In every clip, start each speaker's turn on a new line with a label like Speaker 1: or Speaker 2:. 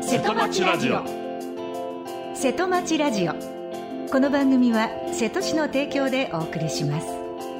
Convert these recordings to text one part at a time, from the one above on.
Speaker 1: 瀬戸町ラジオ。
Speaker 2: 瀬戸町ラジオ。この番組は瀬戸市の提供でお送りします。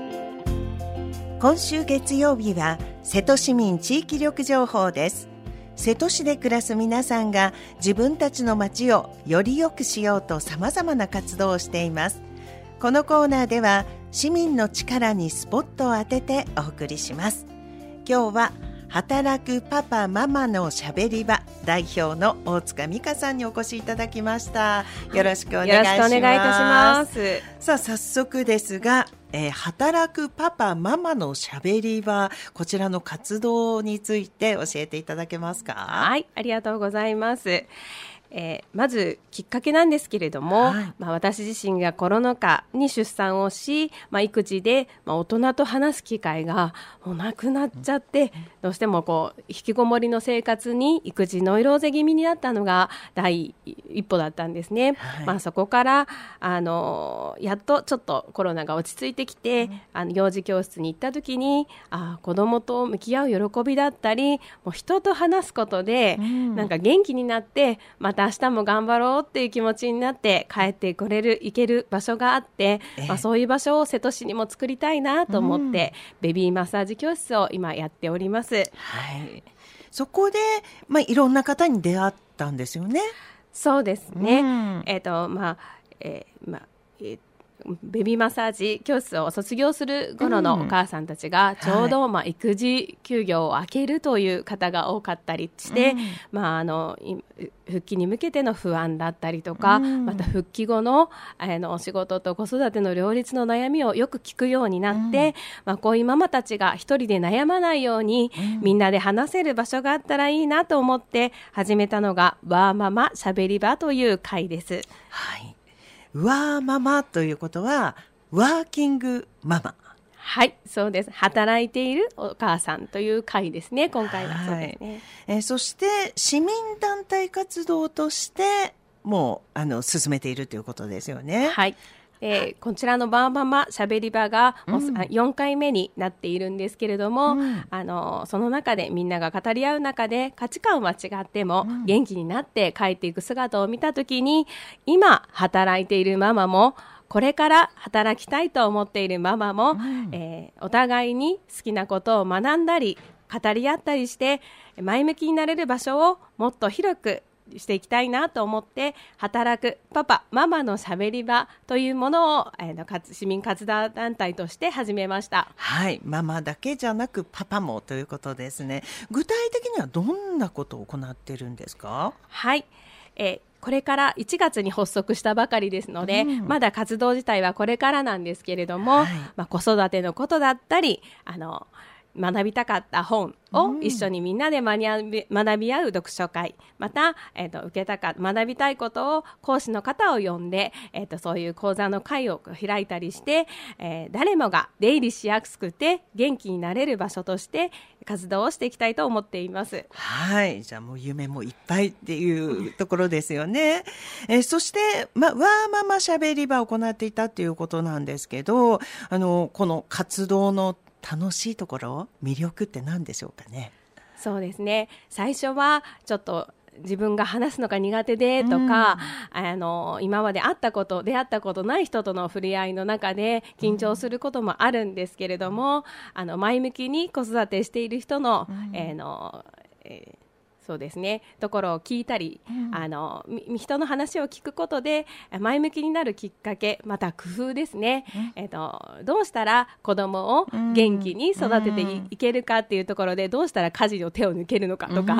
Speaker 3: 今週月曜日は瀬戸市民地域力情報です。瀬戸市で暮らす皆さんが自分たちの町をより良くしようと様々な活動をしています。このコーナーでは市民の力にスポットを当ててお送りします。今日は働くパパママのしゃべり場代表の大塚美香さんにお越しいただきました。よろしくお願いします。
Speaker 4: よろしくお願いいたします。
Speaker 3: さあ早速ですが、働くパパママのしゃべり場、こちらの活動について教えていただけますか？
Speaker 4: はい、ありがとうございます。まずきっかけなんですけれども、私自身がコロナ禍に出産をし、育児で、大人と話す機会がもうなくなっちゃって、どうしても引きこもりの生活に育児ノイローゼ気味になったのが第一歩だったんですね。そこからやっとちょっとコロナが落ち着いてきて、幼児教室に行った時に子供と向き合う喜びだったり、もう人と話すことで、なんか元気になってまた明日も頑張ろうっていう気持ちになって帰って行ける場所があって、そういう場所を瀬戸市にも作りたいなと思って、ベビーマッサージ教室を今やっております。
Speaker 3: はい、そこで、いろんな方に出会ったんですよね。
Speaker 4: そうですね。ベビーマッサージ教室を卒業する頃のお母さんたちがちょうど、育児休業を明けるという方が多かったりして、復帰に向けての不安だったりとか、また復帰後の、お仕事と子育ての両立の悩みをよく聞くようになって、こういうママたちが一人で悩まないように、みんなで話せる場所があったらいいなと思って始めたのがワーママしゃべり場という会です。
Speaker 3: はい、ワーママということはワーキングママ。
Speaker 4: はい、そうです。働いているお母さんという会ですね、今回は。そうですね。
Speaker 3: そして市民団体活動としてもう進めているということですよね。
Speaker 4: はい。こちらのバーママしゃべり場がもう4回目になっているんですけれども、その中でみんなが語り合う中で価値観は違っても元気になって帰っていく姿を見たときに、今働いているママもこれから働きたいと思っているママも、お互いに好きなことを学んだり語り合ったりして前向きになれる場所をもっと広くしていきたいなと思って、働くパパママのしゃべり場というものを、市民活動団体として始めました。
Speaker 3: はい、ママだけじゃなくパパもということですね。具体的にはどんなことを行っているんですか？
Speaker 4: はい、これから1月に発足したばかりですので、まだ活動自体はこれからなんですけれども、子育てのことだったり学びたかった本を一緒にみんなで学び合う読書会、また、学びたいことを講師の方を呼んで、そういう講座の会を開いたりして、誰もが出入りしやすくて元気になれる場所として活動をしていきたいと思っています。
Speaker 3: はい、じゃあもう夢もいっぱいっていうところですよね。そして、ワーママしゃべり場を行っていたということなんですけど、この活動の楽しいところ、魅力って何でしょうかね？
Speaker 4: そうですね、最初はちょっと自分が話すのが苦手でとか、今まで出会ったことない人との触れ合いの中で緊張することもあるんですけれども、前向きに子育てしている人の、そうですね、ところを聞いたり、人の話を聞くことで前向きになるきっかけ、また工夫ですね、どうしたら子供を元気に育てていけるかっていうところで、どうしたら家事の手を抜けるのかとか、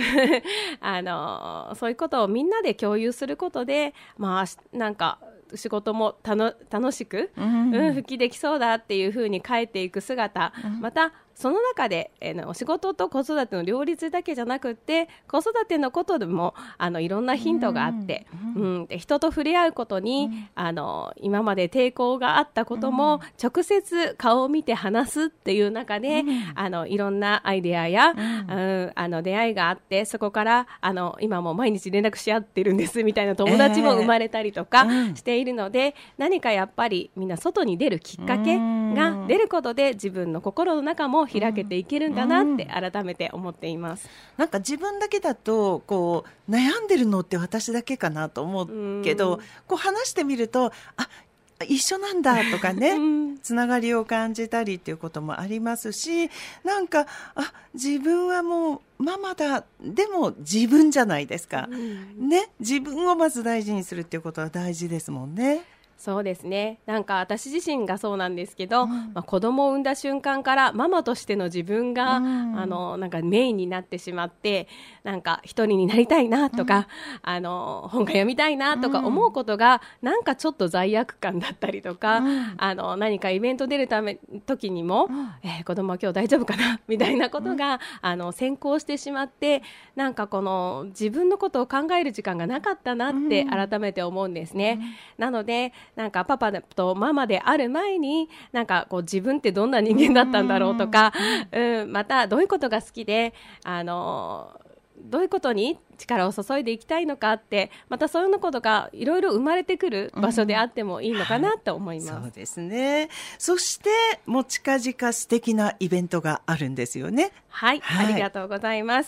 Speaker 4: そういうことをみんなで共有することで、なんか仕事も楽しく、復帰できそうだっていうふうに帰っていく姿、またその中で、お仕事と子育ての両立だけじゃなくって子育てのことでもいろんなヒントがあって、で人と触れ合うことに、今まで抵抗があったことも、直接顔を見て話すっていう中で、いろんなアイデアや、出会いがあって、そこから今も毎日連絡し合ってるんですみたいな友達も生まれたりとかしているので、何かやっぱりみんな外に出るきっかけが出ることで自分の心の中もも開けていけるんだなって改めて思っています。
Speaker 3: なんか自分だけだとこう悩んでるのって私だけかなと思うけど、こう話してみると一緒なんだとかね、つながりを感じたりっていうこともありますし、なんか自分はもうママだ、でも自分じゃないですか、ね、自分をまず大事にするっていうことは大事ですもんね。
Speaker 4: そうですね。なんか私自身がそうなんですけど、子供を産んだ瞬間からママとしての自分が、なんかメインになってしまって、なんか一人になりたいなとか、本が読みたいなとか思うことが、なんかちょっと罪悪感だったりとか、何かイベント出る時にも、子供は今日大丈夫かなみたいなことが、先行してしまって、なんかこの自分のことを考える時間がなかったなって改めて思うんですね。なのでなんかパパとママである前に、なんかこう自分ってどんな人間だったんだろうとか、またどういうことが好きで、どういうことに力を注いでいきたいのかって、またそういうことがいろいろ生まれてくる場所であってもいいのかなと思います。
Speaker 3: そうですね。そしてもう近々素敵なイベントがあるんですよね。
Speaker 4: はい、ありがとうございます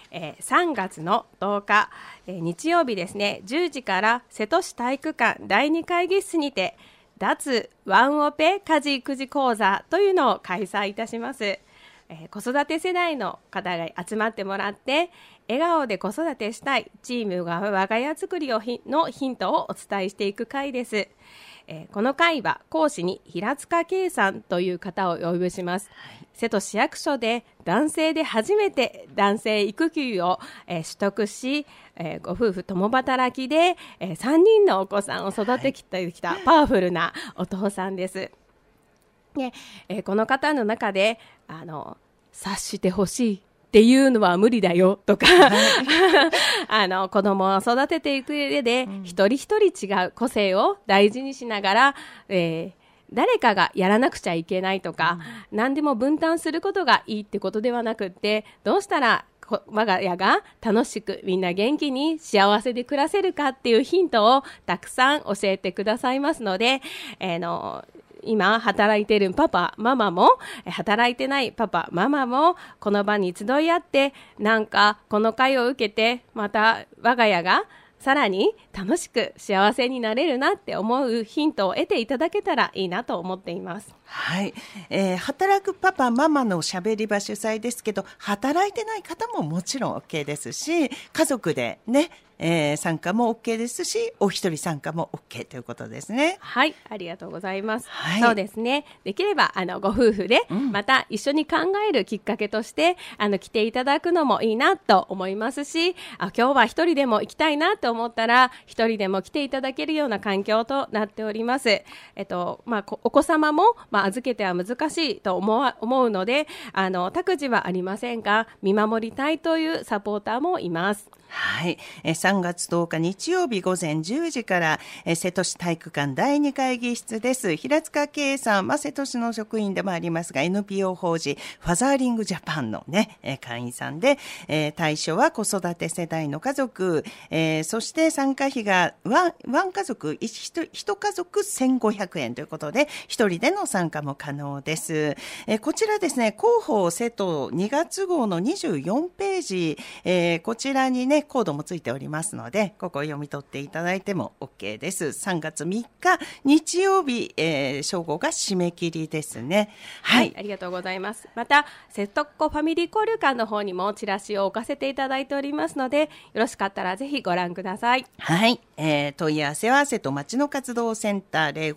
Speaker 4: 。3月の10日、日曜日ですね、10時から瀬戸市体育館第2会議室にて脱ワンオペ家事育児講座というのを開催いたします。子育て世代の方が集まってもらって、笑顔で子育てしたいチームが我が家づくりのヒントをお伝えしていく会です。この会は講師に平塚圭さんという方をお呼びします。瀬戸市役所で男性で初めて男性育休を取得し、ご夫婦共働きで3人のお子さんを育ててきたパワフルなお父さんです。でこの方の中で察してほしいっていうのは無理だよとか、子供を育てていく上で、一人一人違う個性を大事にしながら、誰かがやらなくちゃいけないとか、何でも分担することがいいってことではなくって、どうしたら我が家が楽しくみんな元気に幸せで暮らせるかっていうヒントをたくさん教えてくださいますので、今働いているパパママも働いてないパパママもこの場に集い合って、なんかこの会を受けてまた我が家がさらに楽しく幸せになれるなって思うヒントを得ていただけたらいいなと思っています。
Speaker 3: はい、働くパパママのしゃべり場主催ですけど、働いてない方ももちろん OK ですし、家族でね、参加も OK ですし、お一人参加も OK ということですね。
Speaker 4: はい、ありがとうございます。はい、そうですね。できればご夫婦でまた一緒に考えるきっかけとして来ていただくのもいいなと思いますし、今日は一人でも行きたいなと思ったら一人でも来ていただけるような環境となっております。お子様も預けては難しいと思うので、託児はありませんが見守りたいというサポーターもいます。
Speaker 3: はい、3月10日日曜日午前10時から、瀬戸市体育館第2会議室です。平塚圭さん、瀬戸市の職員でもありますが NPO 法人ファザーリングジャパンのね、会員さんで、対象は子育て世代の家族、そして参加費がワン家族1家族1500円ということで、一人での参加も可能です。こちらですね、広報瀬戸2月号の24ページ、こちらにねコードもついておりますので、ここを読み取っていただいても OK です。3月3日日曜日、正午が締め切りですね。
Speaker 4: はい、ありがとうございます。また瀬戸っ子ファミリー交流館の方にもチラシを置かせていただいておりますので、よろしかったらぜひご覧ください。
Speaker 3: はい、問い合わせは瀬戸町の活動センター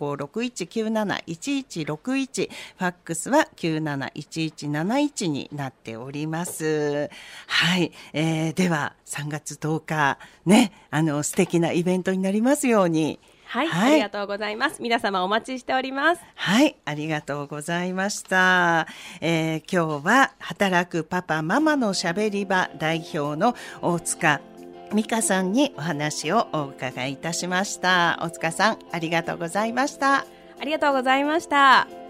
Speaker 3: 0561971161、ファックスは971171になっております。はい、では3月10日ね、素敵なイベントになりますように。
Speaker 4: はい、はい、ありがとうございます。皆様お待ちしております。
Speaker 3: はい、ありがとうございました。今日は働くパパママのしゃべり場代表の大塚美香さんにお話をお伺いいたしました。大塚さん、ありがとうございました。
Speaker 4: ありがとうございました。